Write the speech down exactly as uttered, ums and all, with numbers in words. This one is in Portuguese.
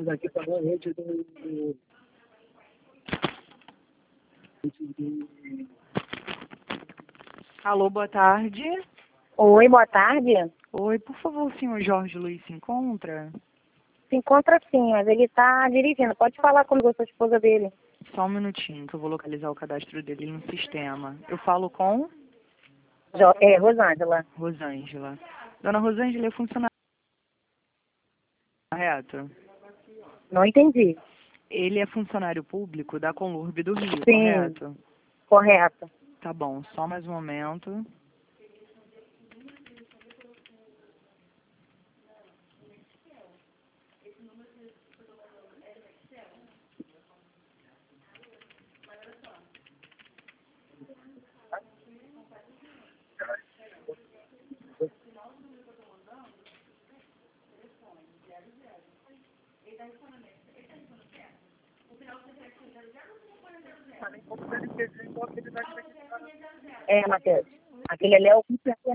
Luiz, aqui para a rede do... do- Alô, boa tarde. Oi, boa tarde. Oi, por favor, o senhor Jorge Luiz se encontra? Se encontra sim, mas ele está dirigindo. Pode falar comigo, eu sou a esposa dele. Só um minutinho que eu vou localizar o cadastro dele no sistema. Eu falo com Jo é, Rosângela. Rosângela. Dona Rosângela é funcionária, correto? Não entendi. Ele é funcionário público da Conlurb do Rio, Sim, correto? correto. Tá bom, só mais um momento. É, Matheus. Aquele ali é o